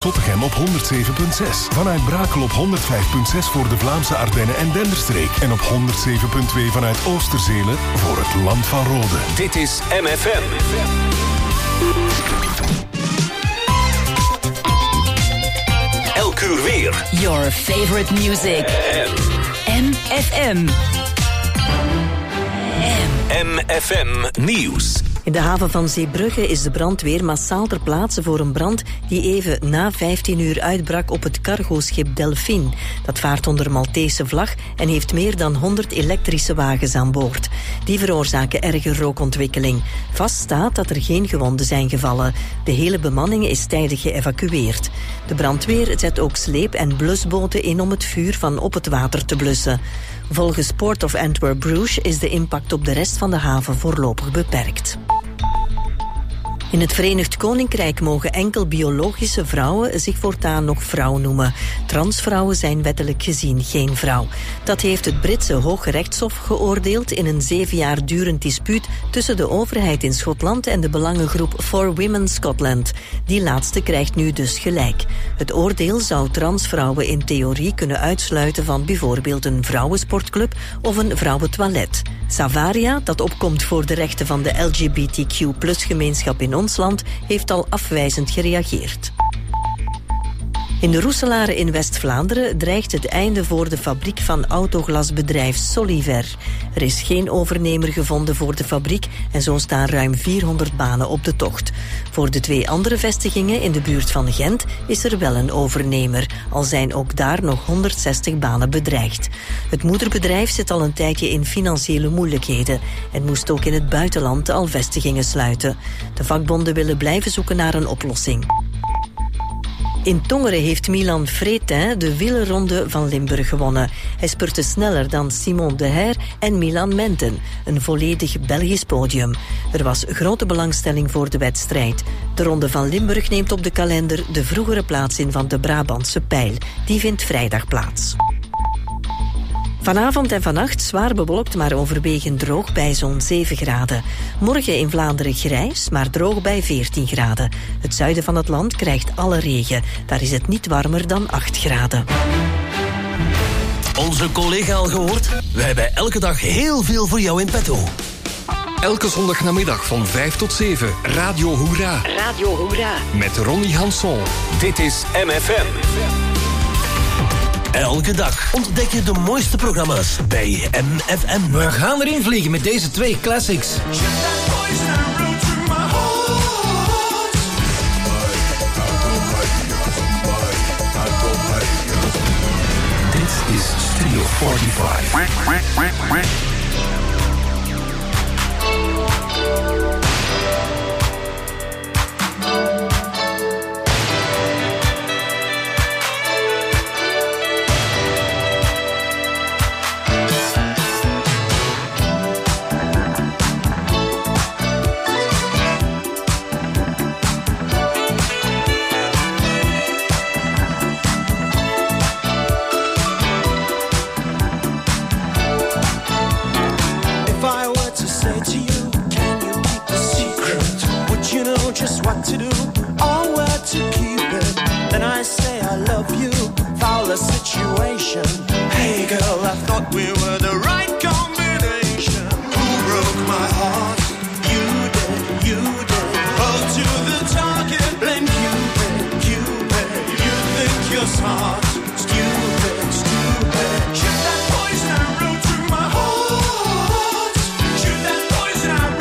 Tottegem op 107.6. Vanuit Brakel op 105.6 voor de Vlaamse Ardennen en Denderstreek. En op 107.2 vanuit Oosterzele voor het Land van Rode. Dit is MFM. Elk uur weer. Your favorite music. MFM. MFM Nieuws. In de haven van Zeebrugge is de brandweer massaal ter plaatse voor een brand die even na 15 uur uitbrak op het cargoschip Delphine. Dat vaart onder Maltese vlag en heeft meer dan 100 elektrische wagens aan boord. Die veroorzaken erge rookontwikkeling. Vast staat dat er geen gewonden zijn gevallen. De hele bemanning is tijdig geëvacueerd. De brandweer zet ook sleep- en blusboten in om het vuur van op het water te blussen. Volgens Port of Antwerp-Bruges is de impact op de rest van de haven voorlopig beperkt. In het Verenigd Koninkrijk mogen enkel biologische vrouwen zich voortaan nog vrouw noemen. Transvrouwen zijn wettelijk gezien geen vrouw. Dat heeft het Britse Hooggerechtshof geoordeeld in een 7 jaar durend dispuut tussen de overheid in Schotland en de belangengroep For Women Scotland. Die laatste krijgt nu dus gelijk. Het oordeel zou transvrouwen in theorie kunnen uitsluiten van bijvoorbeeld een vrouwensportclub of een vrouwentoilet. Savaria, dat opkomt voor de rechten van de LGBTQ+-gemeenschap in ons land, heeft al afwijzend gereageerd. In de Roeselare in West-Vlaanderen dreigt het einde voor de fabriek van autoglasbedrijf Soliver. Er is geen overnemer gevonden voor de fabriek en zo staan ruim 400 banen op de tocht. Voor de 2 andere vestigingen in de buurt van Gent is er wel een overnemer, al zijn ook daar nog 160 banen bedreigd. Het moederbedrijf zit al een tijdje in financiële moeilijkheden en moest ook in het buitenland al vestigingen sluiten. De vakbonden willen blijven zoeken naar een oplossing. In Tongeren heeft Milan Vretin de wielerronde van Limburg gewonnen. Hij spurte sneller dan Simon de Her en Milan Menten, een volledig Belgisch podium. Er was grote belangstelling voor de wedstrijd. De Ronde van Limburg neemt op de kalender de vroegere plaats in van de Brabantse Pijl. Die vindt vrijdag plaats. Vanavond en vannacht zwaar bewolkt, maar overwegend droog bij zo'n 7 graden. Morgen in Vlaanderen grijs, maar droog bij 14 graden. Het zuiden van het land krijgt alle regen. Daar is het niet warmer dan 8 graden. Onze collega al gehoord? We hebben elke dag heel veel voor jou in petto. Elke zondagnamiddag van 5 tot 7, Radio Hoera. Radio Hoera. Met Ronnie Hanson. Dit is MFM. Elke dag ontdek je de mooiste programma's bij MFM. We gaan erin vliegen met deze 2 classics. Dit is Studio 45. Just what to do or where to keep it. Then I say I love you, foul the situation. Hey girl, I thought we were the right combination. Who broke my heart? You did, you did. Hold to the target, blame Cupid, Cupid. You think you're smart, stupid, stupid. Shoot that poison arrow through my heart. Shoot that poison arrow.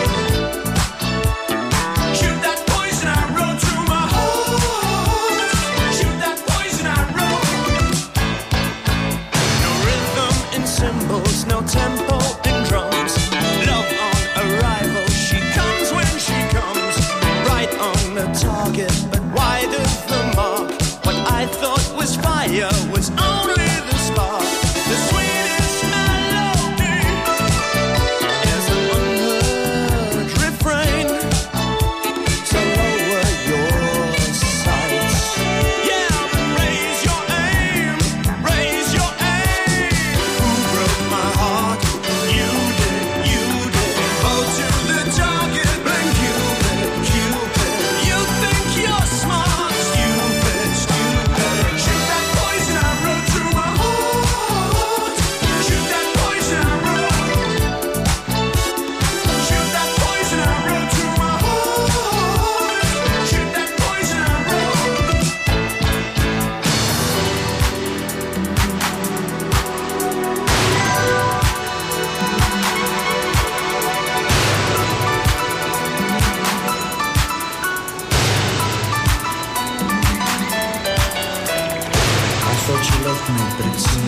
No tempo in drums. Love on arrival. She comes when she comes. Right on the target, but wide of the mark. What I thought was fire was only the spark. The sweetest melody is an unheard refrain. So lower your sights. Yeah, raise your aim. Raise your aim. Who broke my heart? You did, you did. Go to the target, blame Cupid, Cupid. You think you're smart, stupid,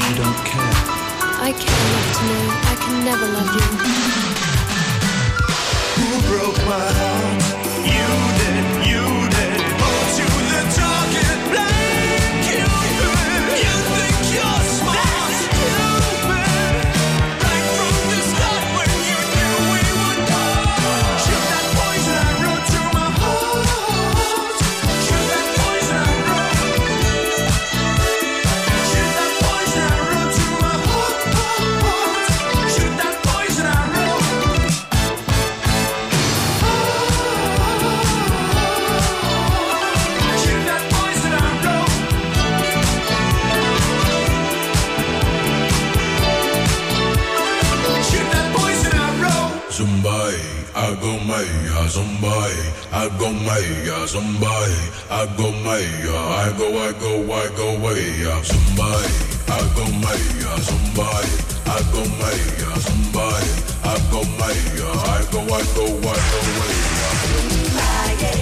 you don't care. I care enough to know I can never love you. Who broke my heart? You did, you did. Hold to the target blank. You think you're smart. Stupid. Right from the start when you knew we would part. Shoot that poison arrow to my heart. Shoot that poison arrow. Shoot that poison arrow to my heart. Shoot that poison arrow. Shoot that poison arrow. Shoot that poison arrow. Zumbai, I go maya, Zumbai, I go maya, Zumbai, I go maya, I go maya, Zumbai, I go maya, Zumbai, I go maya, Zumbai, I go maya, I go maya.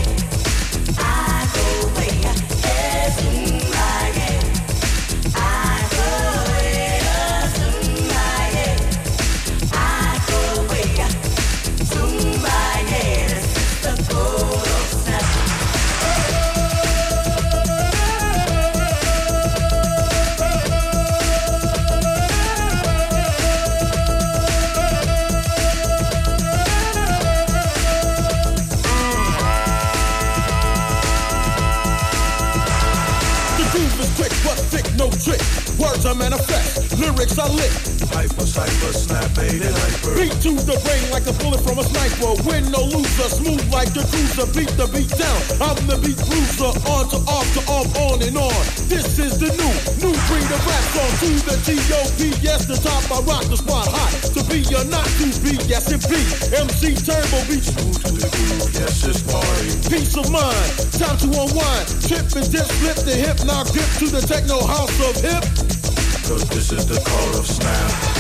No trick, words I manifest, lyrics I lick. Hyper, snap, made it hyper. Beat to the brain like a bullet from a sniper. Win no loser, smooth like the cruiser. Beat the beat down, I'm the beat bruiser. On to off to off, on and on. This is the new breed of rap song. To the T.O.P. Yes, the top, I rock the spot hot. To be or not to be, yes it be. MC Turbo beat Smooth to the groove, yes it's party. Peace of mind, time to unwind. Trip and dip, flip the hip, now grip to the techno house of hip. Cause this is the call of snap.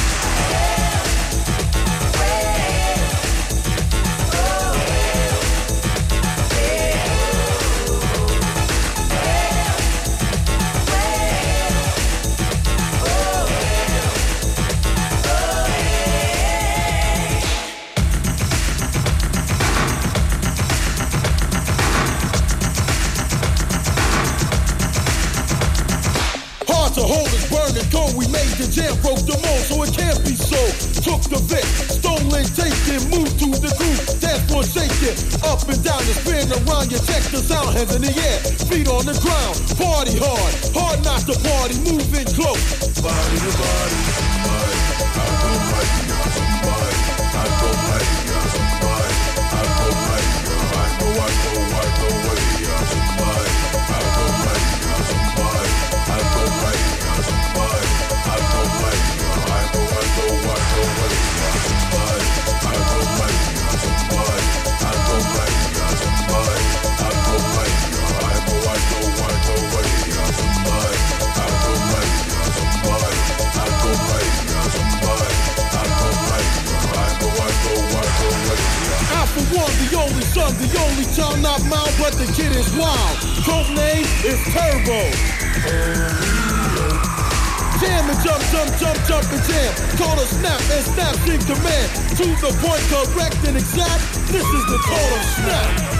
To hold is burning cold, we made the jam, broke the mold, so it can't be sold. Took the Vic, stolen, taken, moved to the groove, dance floor shaking, up and down and spin around, you check the sound, hands in the air, feet on the ground, party hard, hard not to party, moving close. Body to body, somebody, I go mighty, somebody, I go mighty, somebody, I go mighty, I go way, somebody, I go mighty, somebody, I go mighty, somebody, I go mighty, I go way, somebody, I go mighty, somebody, I go mighty, somebody, I go mighty, I go way, somebody, I go mighty, somebody, I go mighty, somebody, I go mighty, I go way. I for one, the only son, the only child not mine, but the kid is wild. Code name is Turbo. Jam and jump and jam. Call a snap and snap in command. To the point, correct and exact. This is the call of snap.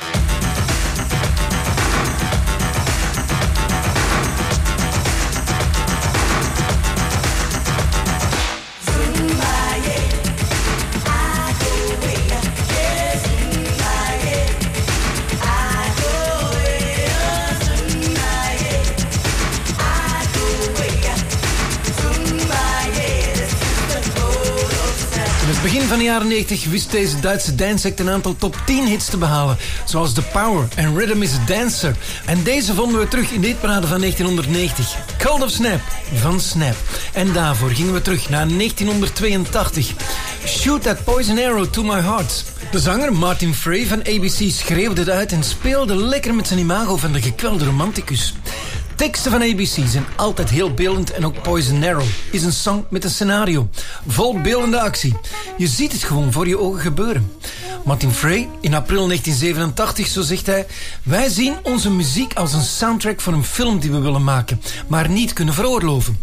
Begin van de jaren 90 wist deze Duitse danceact een aantal top 10 hits te behalen, zoals The Power en Rhythm is a Dancer. En deze vonden we terug in de hitparade van 1990. Cult of Snap van Snap. En daarvoor gingen we terug naar 1982. Shoot That Poison Arrow to My Heart. De zanger Martin Frey van ABC schreeuwde het uit en speelde lekker met zijn imago van de gekwelde romanticus. Teksten van ABC zijn altijd heel beeldend en ook Poison Arrow is een song met een scenario. Vol beeldende actie. Je ziet het gewoon voor je ogen gebeuren. Martin Frey, in april 1987, zo zegt hij: wij zien onze muziek als een soundtrack voor een film die we willen maken, maar niet kunnen veroorloven.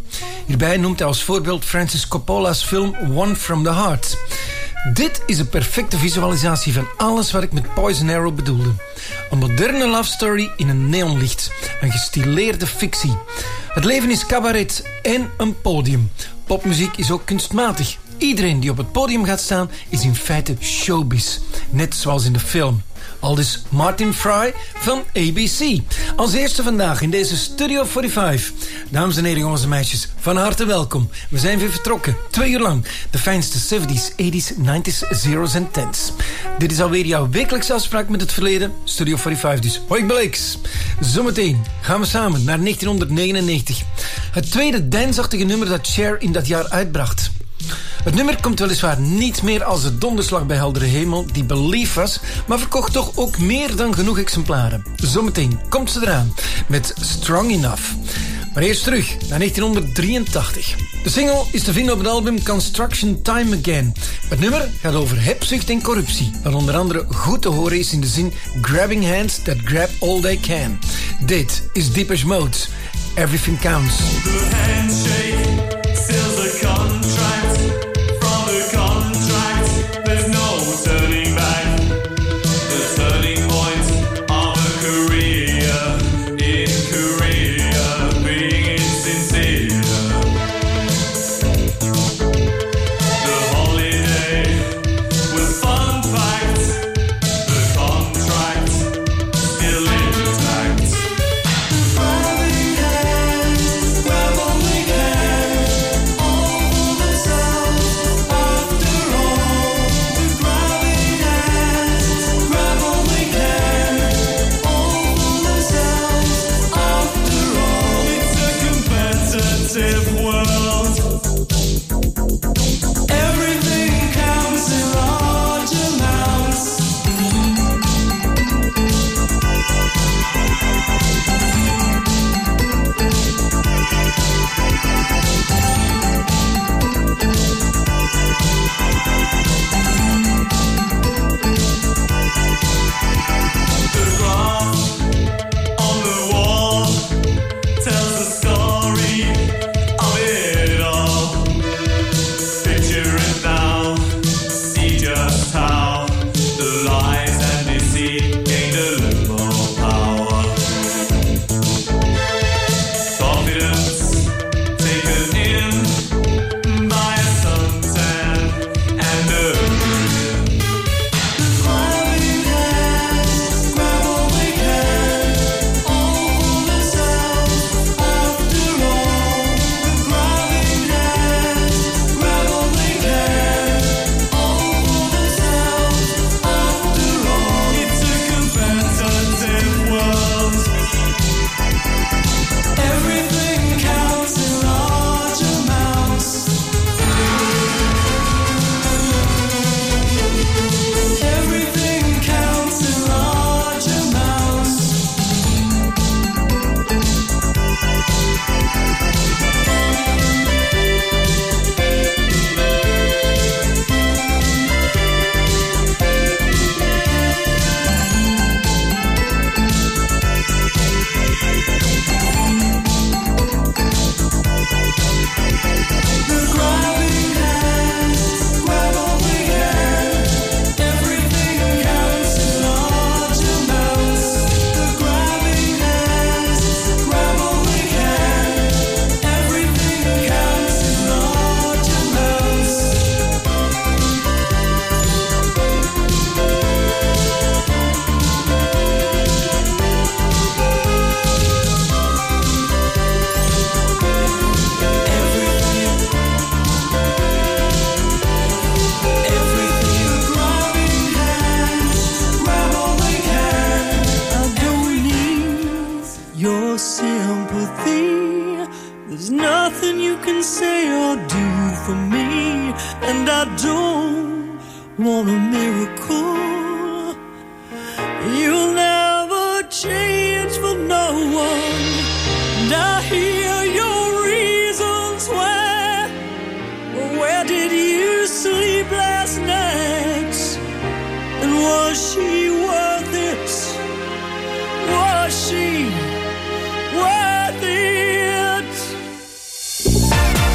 Hierbij noemt hij als voorbeeld Francis Coppola's film One from the Heart. Dit is een perfecte visualisatie van alles wat ik met Poison Arrow bedoelde. Een moderne love story in een neonlicht. Een gestileerde fictie. Het leven is cabaret en een podium. Popmuziek is ook kunstmatig. Iedereen die op het podium gaat staan is in feite showbiz. Net zoals in de film. Aldus Martin Fry van ABC. Als eerste vandaag in deze Studio 45. Dames en heren, jongens en meisjes, van harte welkom. We zijn weer vertrokken, 2 uur lang. De fijnste 70s, 80s, 90s, zeros en 10s. Dit is alweer jouw wekelijkse afspraak met het verleden. Studio 45 dus. Hoi, ik ben Lex. Zometeen gaan we samen naar 1999. Het tweede dansachtige nummer dat Cher in dat jaar uitbracht. Het nummer komt weliswaar niet meer als de donderslag bij heldere hemel die Belief was, maar verkocht toch ook meer dan genoeg exemplaren. Zometeen komt ze eraan met Strong Enough. Maar eerst terug naar 1983. De single is te vinden op het album Construction Time Again. Het nummer gaat over hebzucht en corruptie, wat onder andere goed te horen is in de zin Grabbing hands that grab all they can. Dit is Depeche Mode. Everything counts. The handshake seals the contract. From the contract, there's no turning back. The turning point of a career in Korea, being insincere. The holiday was fun packed. The contract still intact. Grabbing hands, grab all they can, all for themselves. After all, the grabbing hands, grab all they can, all for themselves. After all, it's a competitive world. Everything counts in large amounts. The graph on the wall tells the story of it all. Picture it now, see just how the lies and deceit gained a little more power. Confidence taken in by a suntan and a grin. Grabbing hands, grab all they can, all for themselves. After all, the grabbing hands, grab all they can, all for themselves. After all, it's a competitive world. Everything counts in large amounts. Everything counts in large amounts. The grabbing hands, grab all they can. Everything counts in large amounts. The grabbing hands, grab all they can. Everything counts in large amounts. Everything, grabbing hands, grab all they can. I don't need your sympathy. There's nothing you can say or do for me, and I don't want a miracle. You'll never change for no one, and I hear your reasons why. Where did you sleep last night? And was she worth it? Was she worth it?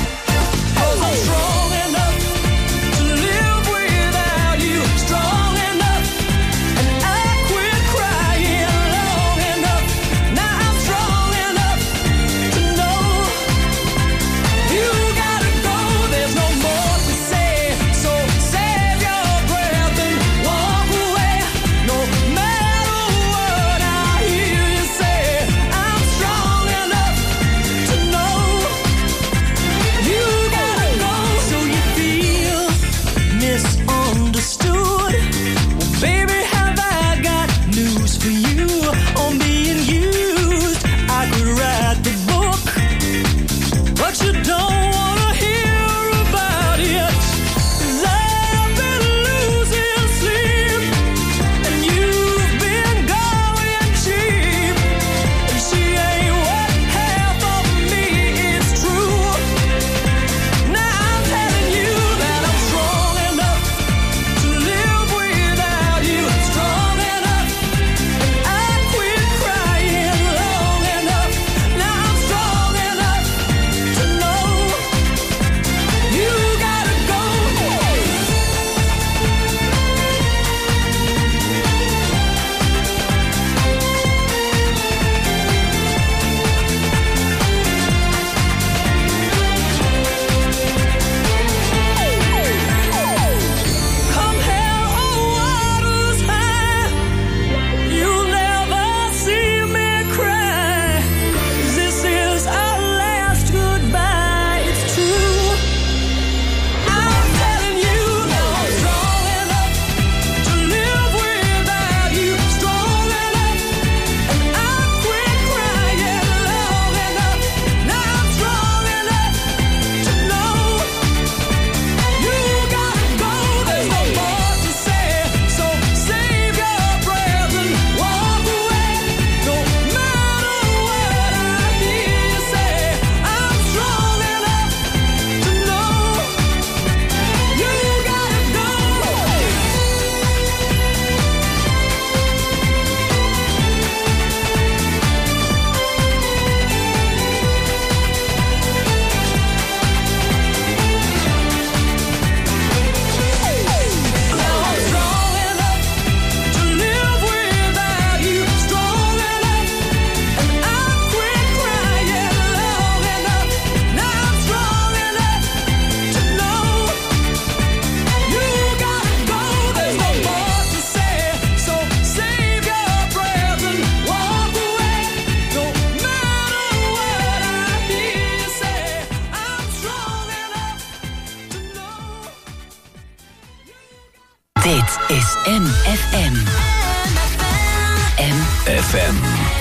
MFM. MFM.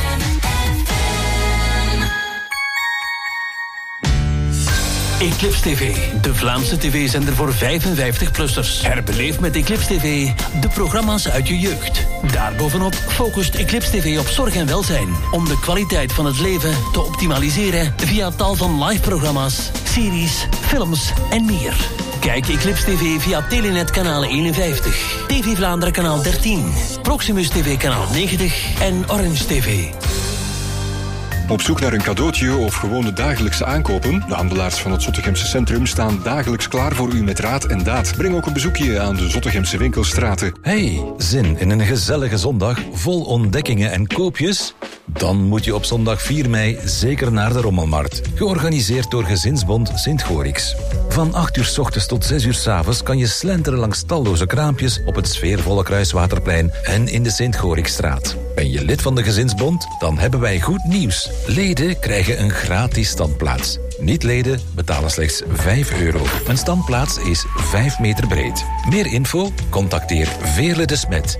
Eclipse TV, de Vlaamse tv-zender voor 55-plussers. Herbeleef met Eclipse TV de programma's uit je jeugd. Daarbovenop focust Eclipse TV op zorg en welzijn, om de kwaliteit van het leven te optimaliseren via tal van live-programma's, series, films en meer. Kijk Eclipse TV via Telenet kanaal 51, TV Vlaanderen kanaal 13, Proximus TV kanaal 90 en Orange TV. Op zoek naar een cadeautje of gewoon de dagelijkse aankopen? De handelaars van het Zottegemse centrum staan dagelijks klaar voor u met raad en daad. Breng ook een bezoekje aan de Zottegemse winkelstraten. Hey, zin in een gezellige zondag vol ontdekkingen en koopjes? Dan moet je op zondag 4 mei zeker naar de Rommelmarkt. Georganiseerd door Gezinsbond Sint-Gorix. Van 8 uur 's ochtends tot 6 uur 's avonds kan je slenteren langs talloze kraampjes op het sfeervolle Kruiswaterplein en in de Sint-Gorixstraat. Ben je lid van de Gezinsbond? Dan hebben wij goed nieuws. Leden krijgen een gratis standplaats. Niet-leden betalen slechts €5. Een standplaats is 5 meter breed. Meer info? Contacteer Veerle de Smet.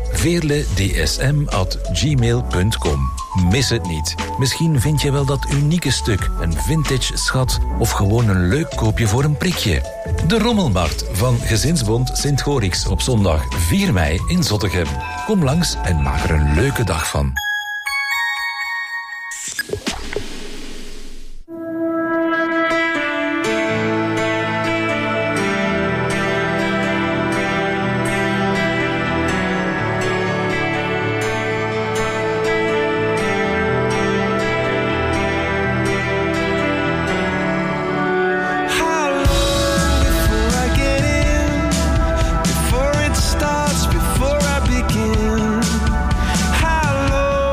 veerledsm@gmail.com. Mis het niet. Misschien vind je wel dat unieke stuk, een vintage schat of gewoon een leuk koopje voor een prikje. De Rommelmarkt van Gezinsbond Sint-Gorix op zondag 4 mei in Zottegem. Kom langs en maak er een leuke dag van. Before it starts, before I begin, how long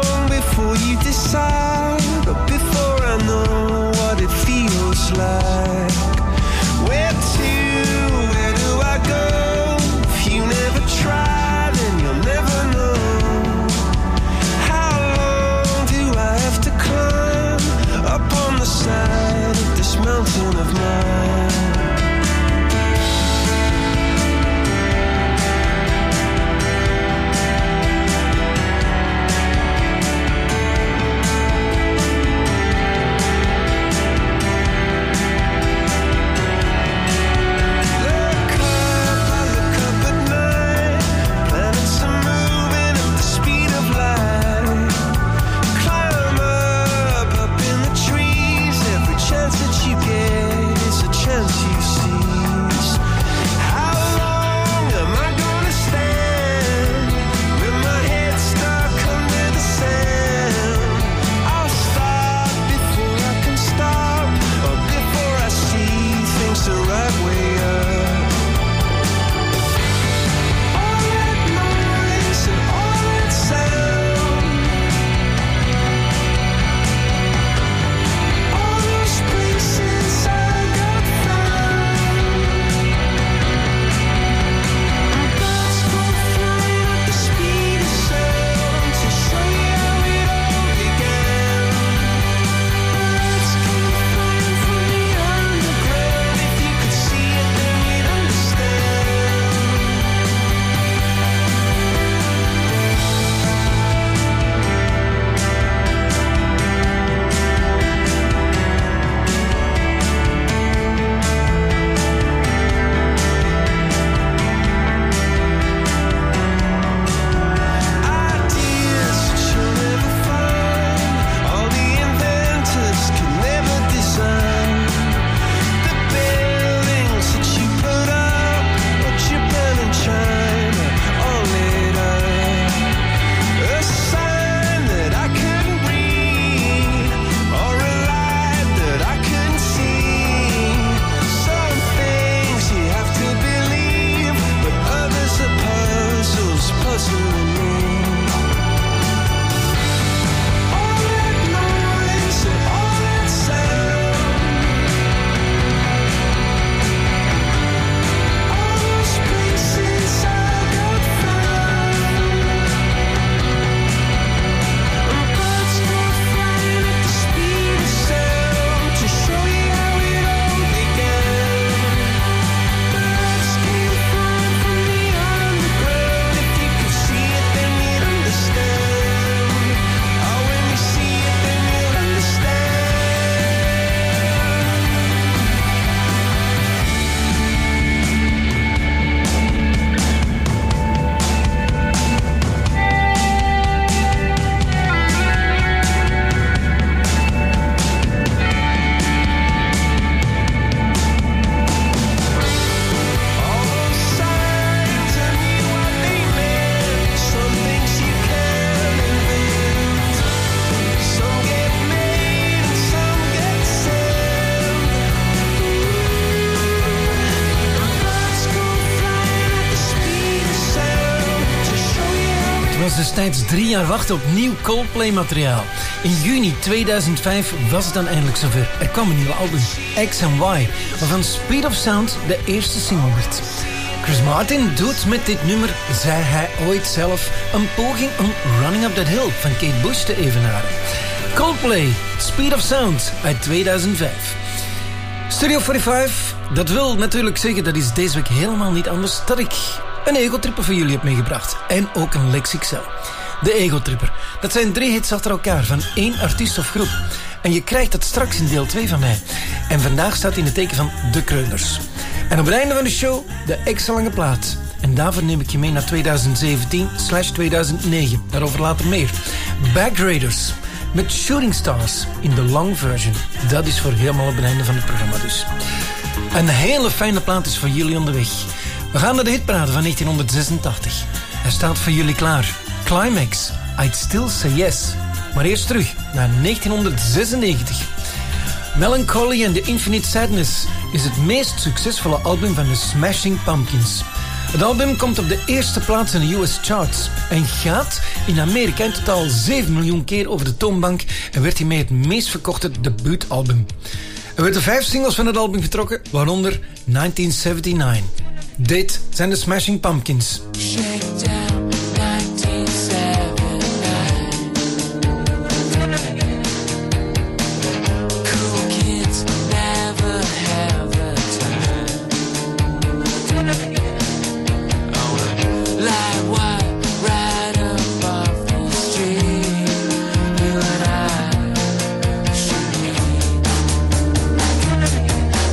destijds 3 jaar wachten op nieuw Coldplay-materiaal. In juni 2005 was het dan eindelijk zover. Er kwam een nieuw album, X and Y, waarvan Speed of Sound de eerste single werd. Chris Martin doet met dit nummer, zei hij ooit zelf, een poging om Running Up That Hill van Kate Bush te evenaren. Coldplay, Speed of Sound uit 2005. Studio 45, dat wil natuurlijk zeggen, dat is deze week helemaal niet anders, dat ik een Ego-tripper voor jullie heb meegebracht. En ook een Lex XL. De Ego-tripper, dat zijn 3 hits achter elkaar van 1 artiest of groep. En je krijgt dat straks in deel 2 van mij. En vandaag staat in het teken van de Kreuners. En op het einde van de show de extra lange plaat. En daarvoor neem ik je mee naar 2017/2009. Daarover later meer. Back Raiders met Shooting Stars in de long version. Dat is voor helemaal op het einde van het programma dus. Een hele fijne plaat is voor jullie onderweg. We gaan naar de hitparade van 1986. Hij staat voor jullie klaar. Climax, I'd Still Say Yes. Maar eerst terug naar 1996. Melancholy and the Infinite Sadness is het meest succesvolle album van de Smashing Pumpkins. Het album komt op de eerste plaats in de US charts en gaat in Amerika in totaal 7 miljoen keer over de toonbank en werd hiermee het meest verkochte debuutalbum. Er werden 5 singles van het album getrokken, waaronder 1979. Dit zijn de Smashing Pumpkins.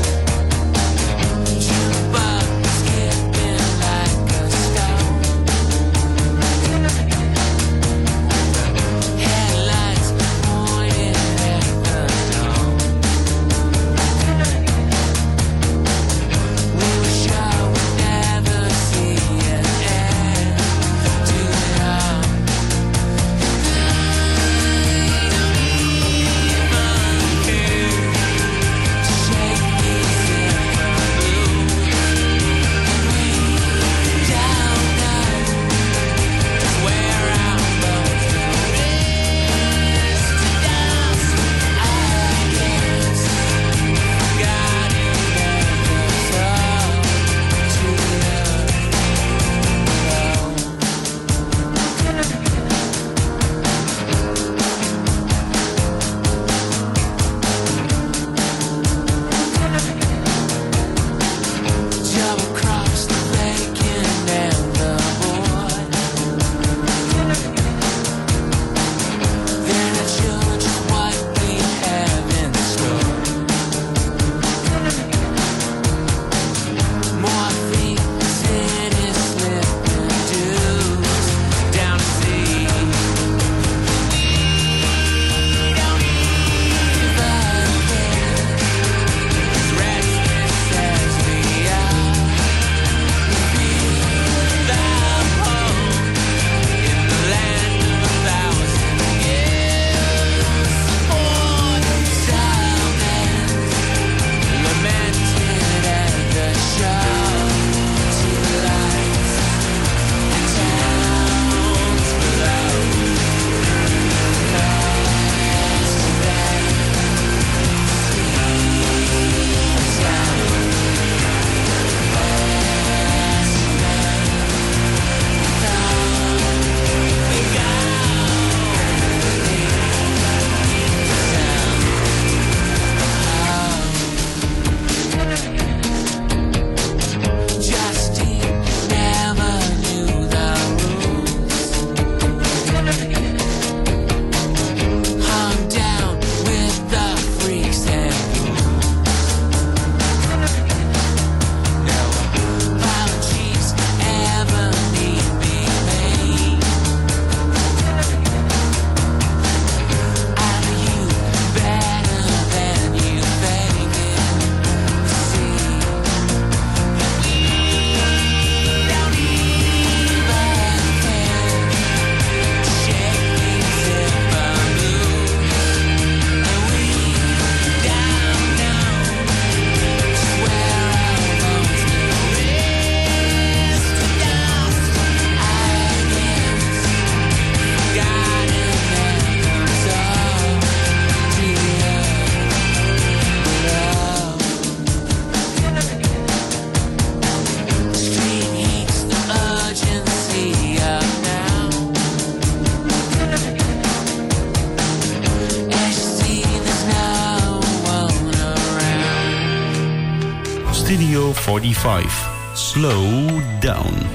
Skipping like a stone. Studio 45. Slow Down.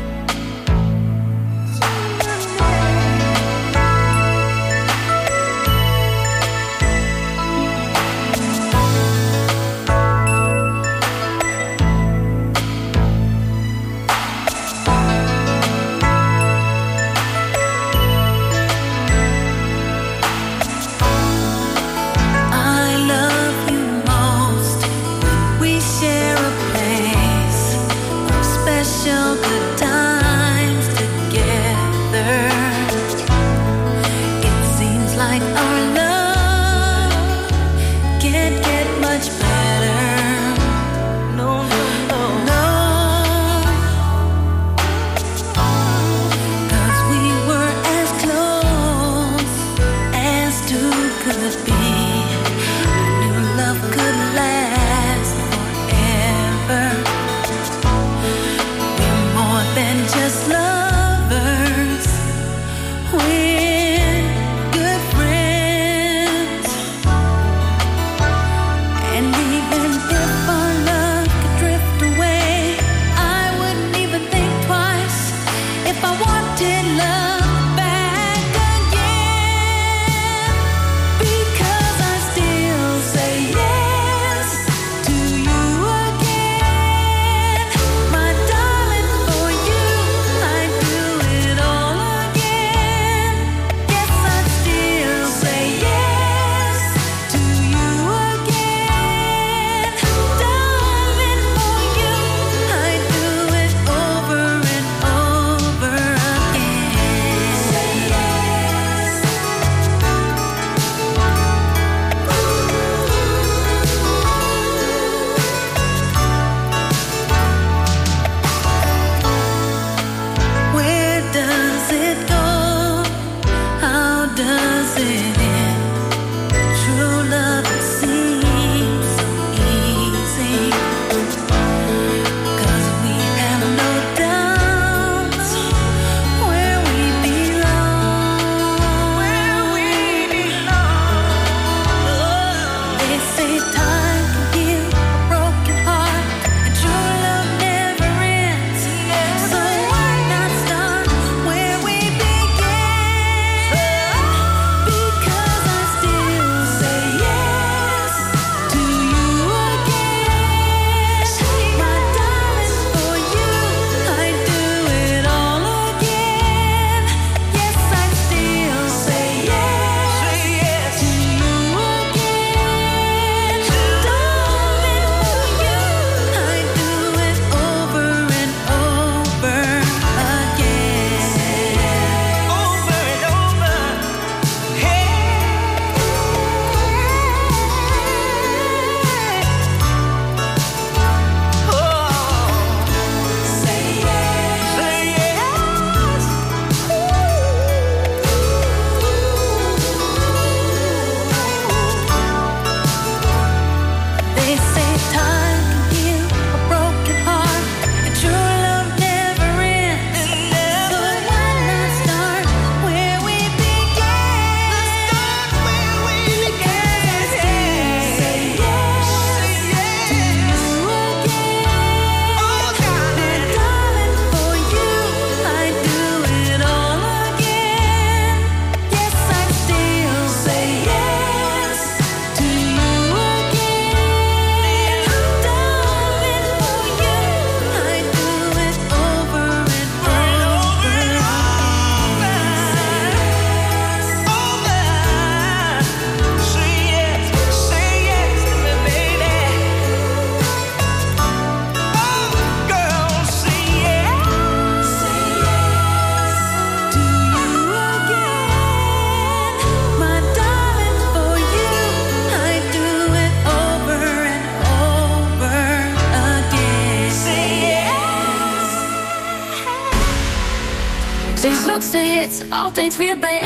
grootste hits, altijd weer bij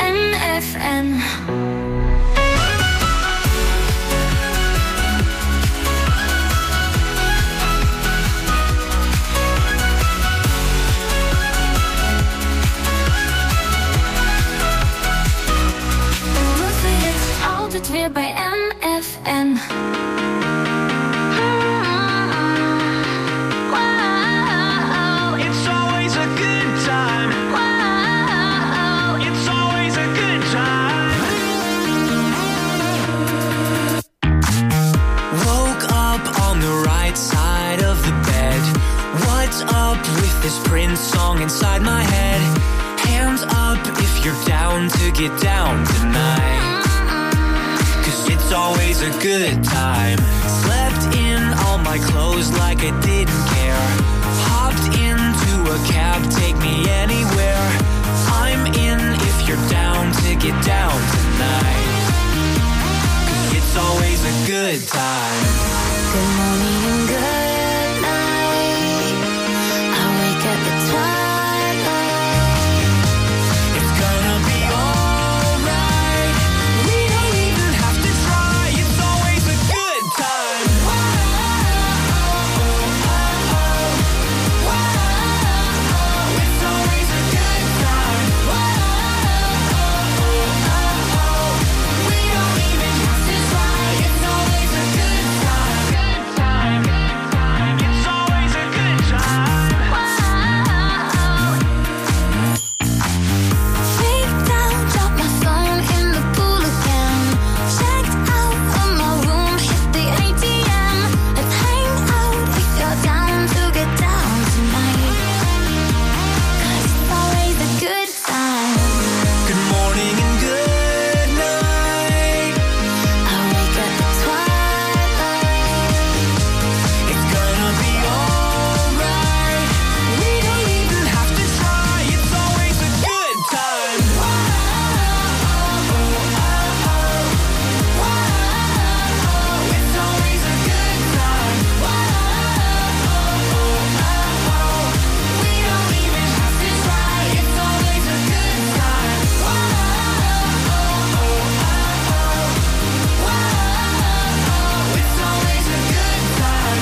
NFM. Grootste hits, altijd weer bij NFM. song inside my head. Hands up if you're down to get down tonight. 'Cause it's always a good time. Slept in all my clothes like I didn't care. Hopped into a cab, take me anywhere. I'm in if you're down to get down tonight. 'Cause it's always a good time. Good morning and good night. I wake up at twilight. It's gonna be alright. We don't even have to try. It's always a good time. It's always a good time. We don't even have to try. It's always a good time. It's always a good time. Freaked out, dropped my phone in the pool again. Checked out of my room, hit the ATM. Let's hang out if you're down to get down tonight. 'Cause it's always a good time. Good morning and good night. I wake up at twilight. It's gonna be alright. We don't even have to try. It's always a good time. It's always a good time. We don't even have to try. It's always a good time. It's always a good time.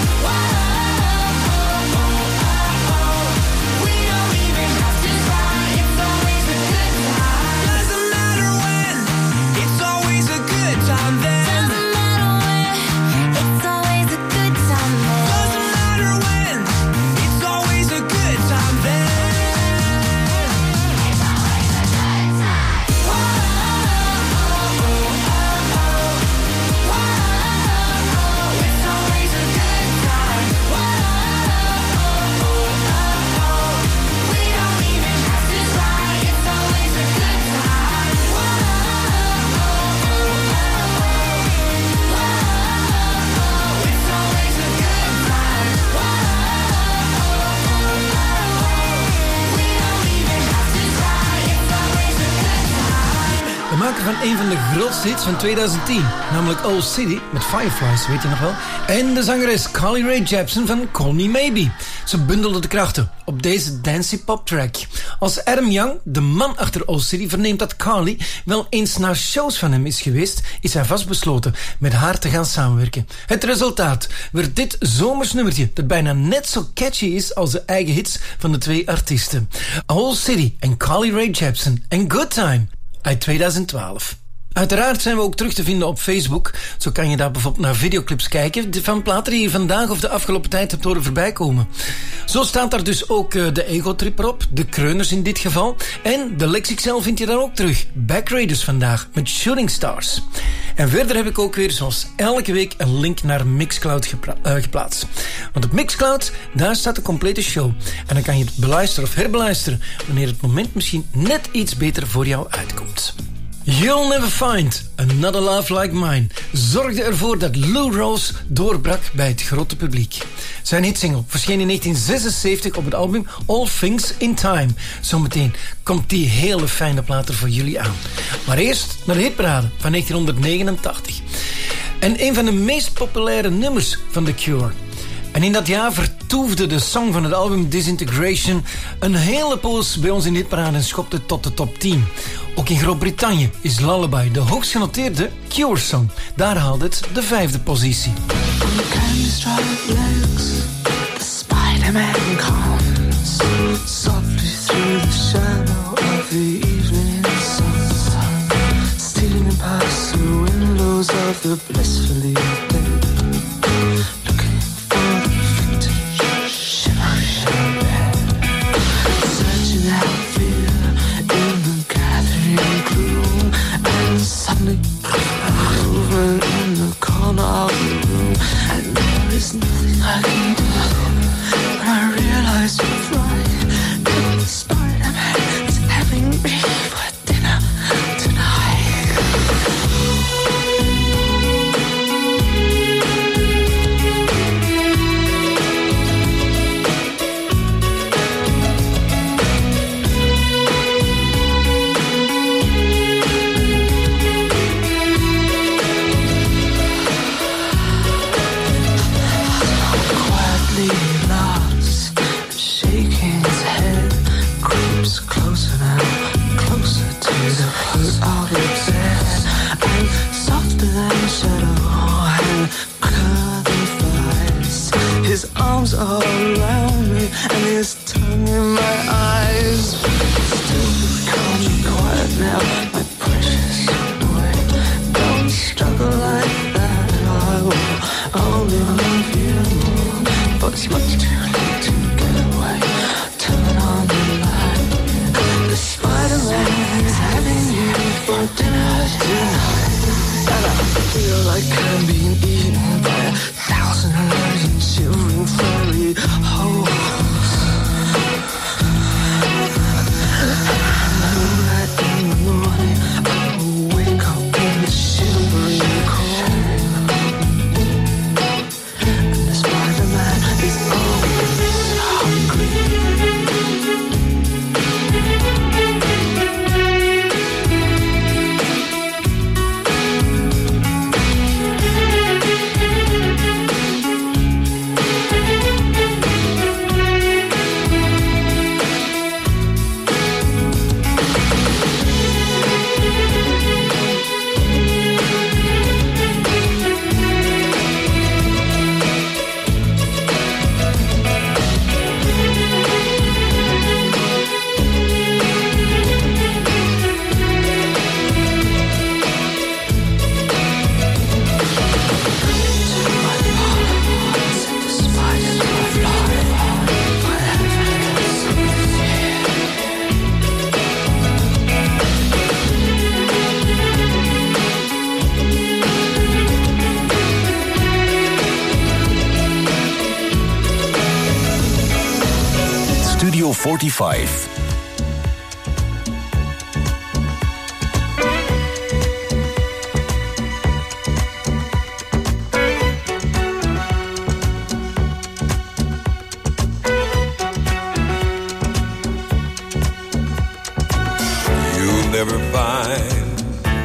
We don't even have to try. It's always a good time. Doesn't matter when. It's always a good time then. Doesn't matter where, it's always a good time there. Doesn't matter when. It's always a good time then. It's always a good time. It's always a good time. We don't even have to try. It's always a good time. It's always a good time. We don't even have to try. It's always a good time. De maker van een van de grootste hits van 2010, namelijk Old City met Fireflies, weet je nog wel? En de zangeres Carly Rae Jepsen van Call Me Maybe. Ze bundelden de krachten op deze dancey pop track. Als Adam Young, de man achter Old City, verneemt dat Carly wel eens naar shows van hem is geweest, is hij vastbesloten met haar te gaan samenwerken. Het resultaat werd dit zomersnummertje dat bijna net zo catchy is als de eigen hits van de twee artiesten. Old City en Carly Rae Jepsen en Good Time uit 2012. Uiteraard zijn we ook terug te vinden op Facebook. Zo kan je daar bijvoorbeeld naar videoclips kijken van platen die je vandaag of de afgelopen tijd hebt horen voorbij komen. Zo staat daar dus ook de Ego Trip erop, de Kreuners in dit geval. En de Lexixel vind je daar ook terug. Back Raiders vandaag met Shooting Stars. En verder heb ik ook weer zoals elke week een link naar Mixcloud geplaatst. Want op Mixcloud, daar staat de complete show. En dan kan je het beluisteren of herbeluisteren wanneer het moment misschien net iets beter voor jou uitkomt. You'll Never Find Another Love Like Mine zorgde ervoor dat Lou Rawls doorbrak bij het grote publiek. Zijn hitsingle verscheen in 1976 op het album All Things in Time. Zometeen komt die hele fijne plaat er voor jullie aan. Maar eerst naar de hitparade van 1989. En een van de meest populaire nummers van The Cure. En in dat jaar vertoefde de song van het album Disintegration een hele poos bij ons in dit parade en schopte tot de top 10. Ook in Groot-Brittannië is Lullaby de hoogst genoteerde Cure-song. Daar haalde het de 5e positie. Spider-Man comes softly through the shadow of the evening sun, stealing past the windows of the blissfully dead, looking for the vintage shivering bed, searching out fear in the gathering gloom, and suddenly over in the corner of the room, and there is nothing I can do. I realize you're right. arms all around me and his tongue in my eyes. Still, calm and quiet now, my precious boy. Don't struggle like that. I will only love you more. But it's much too late to get away. Turn on the light. The Spider-Man is having you for dinner tonight. And I feel like I'm being eaten by 1,000 million shivering furry holes. Right in the morning, I will wake up in the shivering cold. And the Spider-Man is always hungry. Studio 45. You'll never find,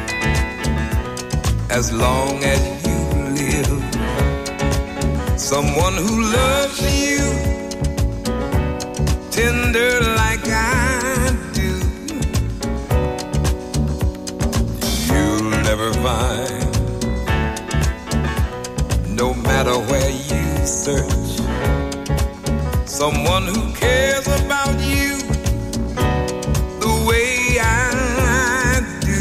as long as you live, someone who loves you tender like I do. You'll never find, no matter where you search, someone who cares about you the way I do.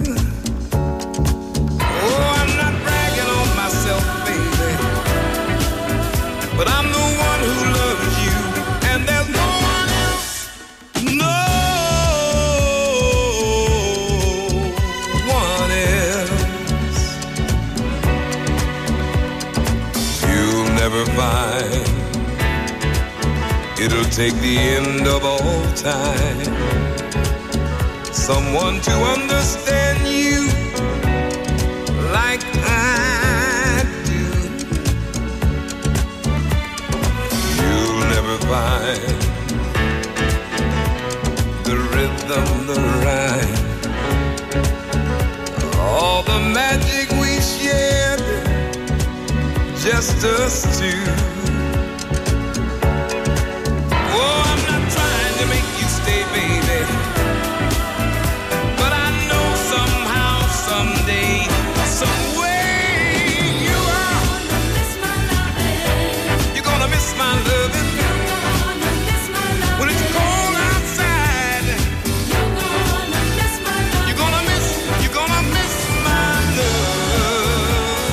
Oh, I'm not bragging on myself, baby, but I'm the one who loves you, and there's no one else, no one else. You'll never find, it'll take the end of all time, someone to understand you like I do. You'll never find the rhythm, the rhyme, all the magic we shared, just us two. Oh, I'm not trying to make you stay, baby, but I know somehow, someday, some way you are. You're gonna miss my loving. When it's cold outside, you're gonna miss my love.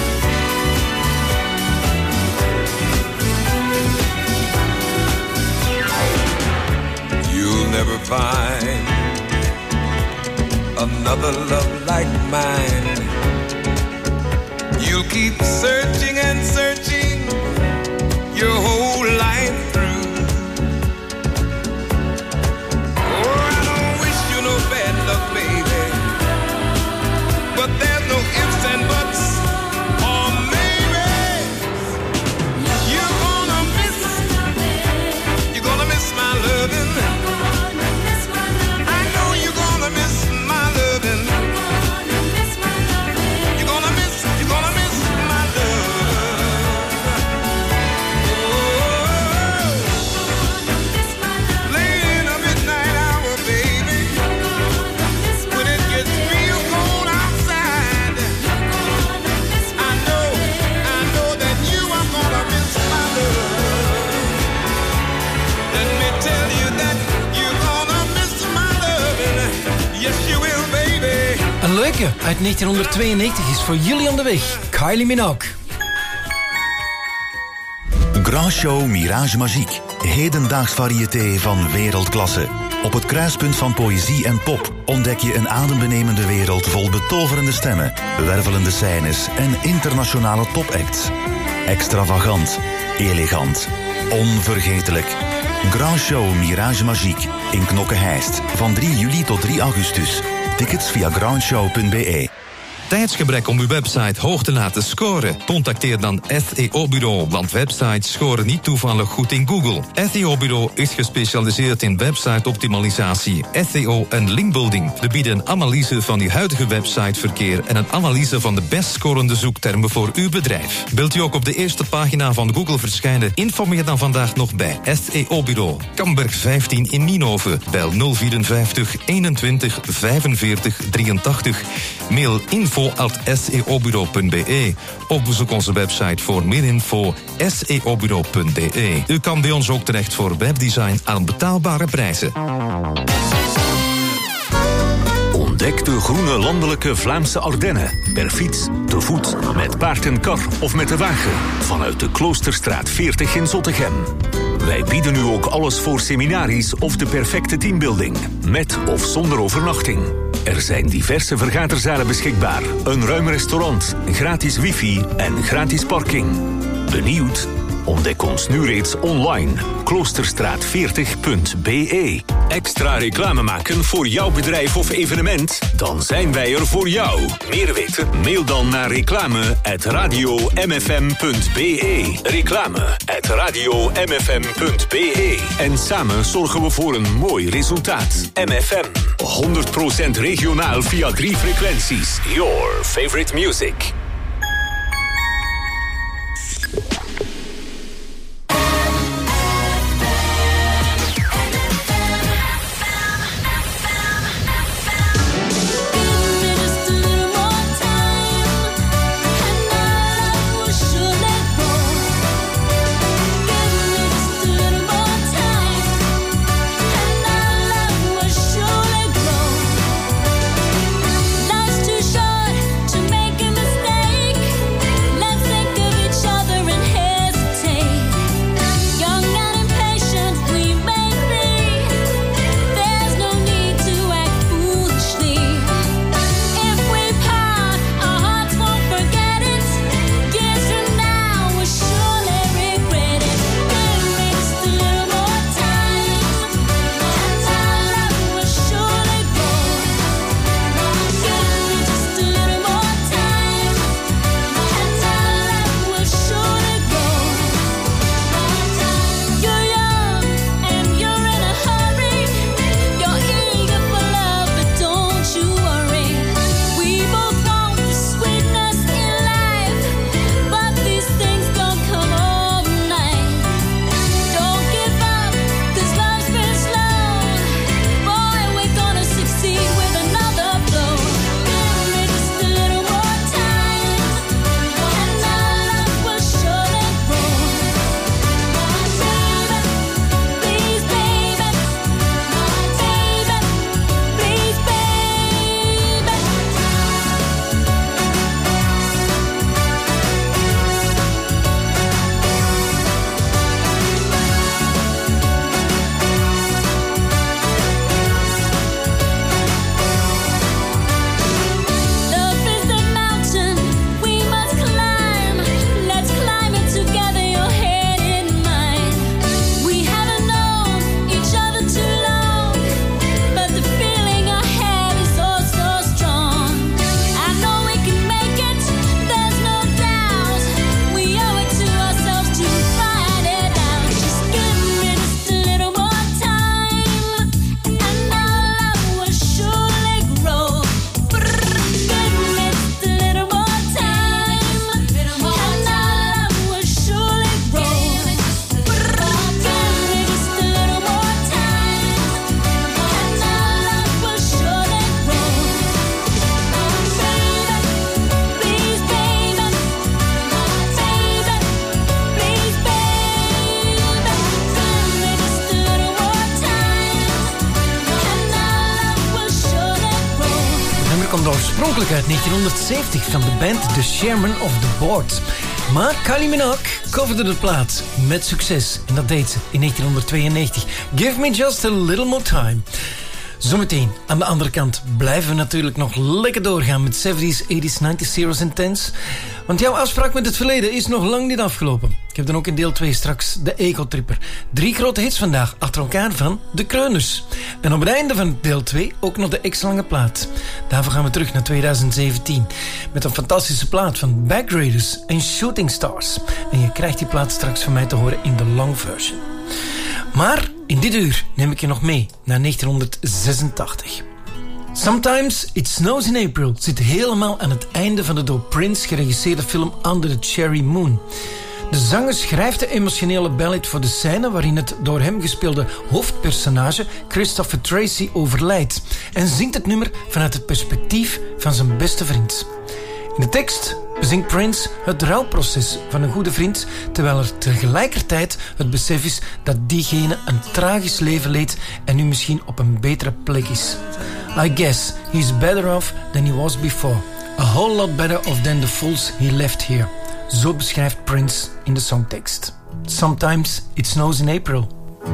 You'll never find another love like mine. You'll keep searching and searching your whole life through. Oh, I don't wish you no bad luck, baby, but there's no ifs and buts or maybe. You're gonna miss my loving. I know you're gonna miss my loving. You're gonna miss my loving. leuke uit 1992 is voor jullie onderweg. Kylie Minogue. Grand Show Mirage Magique. Hedendaags variété van wereldklasse. Op het kruispunt van poëzie en pop ontdek je een adembenemende wereld vol betoverende stemmen, wervelende scènes en internationale topacts. Extravagant, elegant, onvergetelijk. Grand Show Mirage Magique in Knokke-Heist van 3 juli tot 3 augustus. Tickets via grandshow.be. Tijdsgebrek om uw website hoog te laten scoren? Contacteer dan SEO-bureau, want websites scoren niet toevallig goed in Google. SEO-bureau is gespecialiseerd in website-optimalisatie, SEO en linkbuilding. We bieden een analyse van uw huidige websiteverkeer en een analyse van de best scorende zoektermen voor uw bedrijf. Wilt u ook op de eerste pagina van Google verschijnen? Informeer dan vandaag nog bij SEO-bureau. Kamberg 15 in Nienhoven. Bel 054 21 45 83. Mail info@seobureau.be of bezoek onze website voor meer info seobureau.be. U kan bij ons ook terecht voor webdesign aan betaalbare prijzen. Ontdek de groene landelijke Vlaamse Ardennen. Per fiets, te voet, met paard en kar of met de wagen. Vanuit de Kloosterstraat 40 in Zottegem. Wij bieden u ook alles voor seminaries of de perfecte teambuilding. Met of zonder overnachting. Er zijn diverse vergaderzalen beschikbaar. Een ruim restaurant, gratis wifi en gratis parking. Benieuwd? Ontdek ons nu reeds online. Kloosterstraat40.be. Extra reclame maken voor jouw bedrijf of evenement? Dan zijn wij er voor jou. Meer weten? Mail dan naar reclame@radiomfm.be. Reclame@radiomfm.be. En samen zorgen we voor een mooi resultaat. MFM. 100% regionaal via 3 frequenties. Your favorite music. Life's too short to make a mistake. oorspronkelijk uit 1970 van de band The Chairman of the Board. Maar Kylie Minogue coverde de plaat met succes. En dat deed ze in 1992. Give me just a little more time. Zometeen, aan de andere kant, blijven we natuurlijk nog lekker doorgaan met 70s, 80s, 90s, zeros en tens. Want jouw afspraak met het verleden is nog lang niet afgelopen. Ik heb dan ook in deel 2 straks de Ego-tripper. 3 grote hits vandaag, achter elkaar van de Kreuners. En op het einde van deel 2 ook nog de extra-lange plaat. Daarvoor gaan we terug naar 2017. Met een fantastische plaat van Backgraders en Shooting Stars. En je krijgt die plaat straks van mij te horen in de long version. Maar in dit uur neem ik je nog mee naar 1986. Sometimes It Snows in April zit helemaal aan het einde van de door Prince geregisseerde film Under the Cherry Moon. De zanger schrijft de emotionele ballad voor de scène waarin het door hem gespeelde hoofdpersonage Christopher Tracy overlijdt en zingt het nummer vanuit het perspectief van zijn beste vriend. In de tekst bezingt Prince het rouwproces van een goede vriend, terwijl er tegelijkertijd het besef is dat diegene een tragisch leven leed en nu misschien op een betere plek is. I guess he's better off than he was before. A whole lot better off than the fools he left here. Zo beschrijft Prince in de songtekst. Sometimes it snows in April.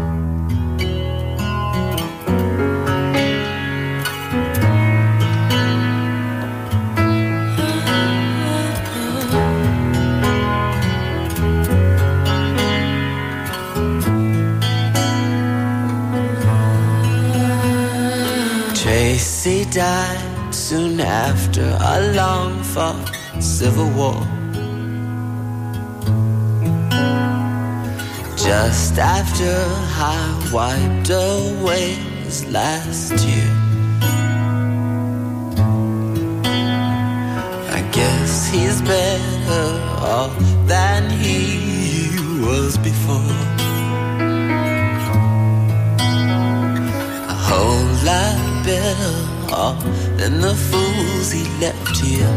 Tracy died soon after a long-fought civil war. Just after I wiped away his last year, I guess he's better off than he was before. A whole lot better off than the fools he left here.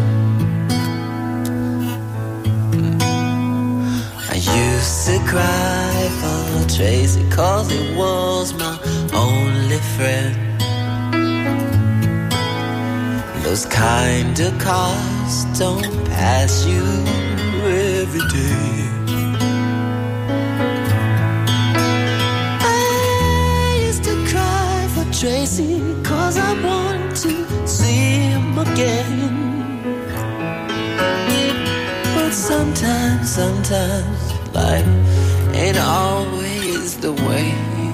I used to cry for Tracy 'cause he was my only friend. Those kind of cars don't pass you every day. I used to cry for Tracy 'cause I want to see him again. But sometimes life ain't always the way.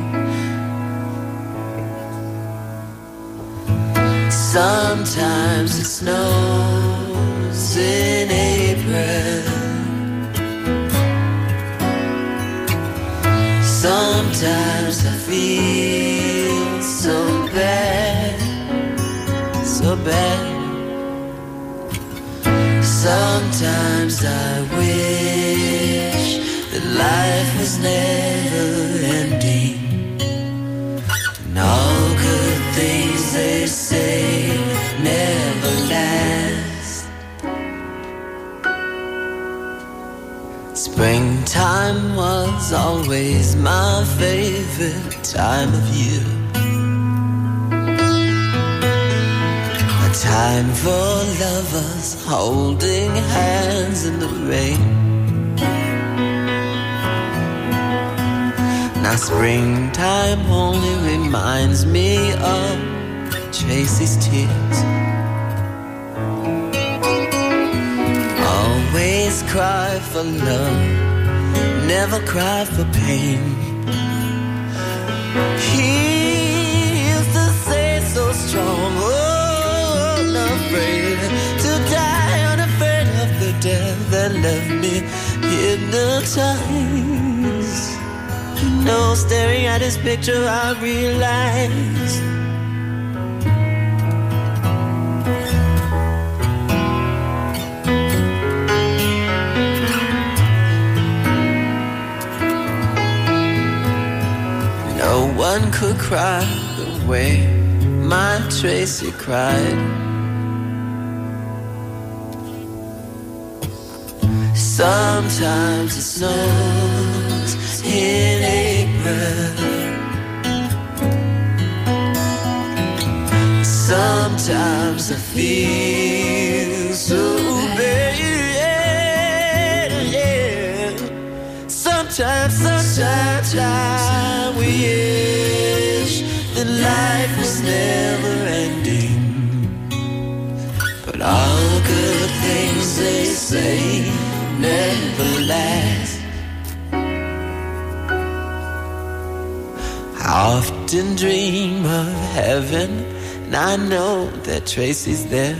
Sometimes it snows in April. Sometimes I feel so bad, so bad. Sometimes I wish that life was never ending. And all good things they say never last. Springtime was always my favorite time of year. A time for lovers holding hands in the rain. Now springtime only reminds me of Tracy's tears. Always cry for love, never cry for pain. He used to say so strong, oh, unafraid to die, unafraid of the death that left me hypnotized. You know, staring at his picture, I realized no one could cry the way my Tracy cried. Sometimes it snows in April. Sometimes Sometimes I feel so bad. Sometimes I wish that life was never ending. But all good things they say never last. I often dream of heaven, and I know that Tracy's there.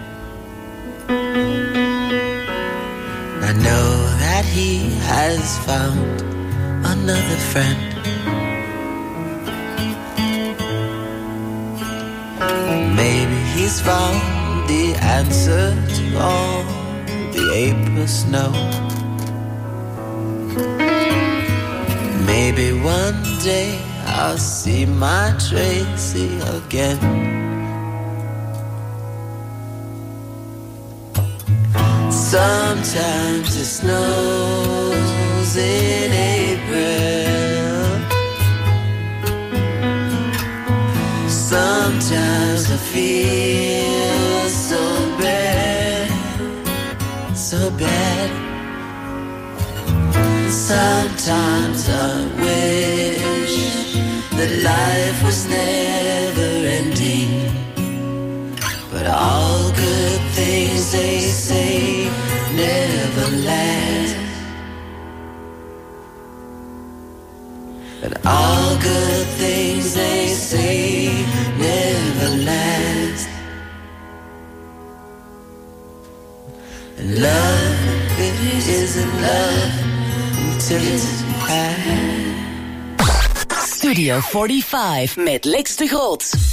I know that he has found another friend. Maybe he's found the answer to all the April snow. Maybe one day I'll see my Tracy again. Sometimes it snows in April. Sometimes I feel so bad, so bad. Sometimes I wish that life was never ending. But all good things they say never last. But all good things they say never last. And love, it isn't love until it's past. Studio 45 met Lex de Groot.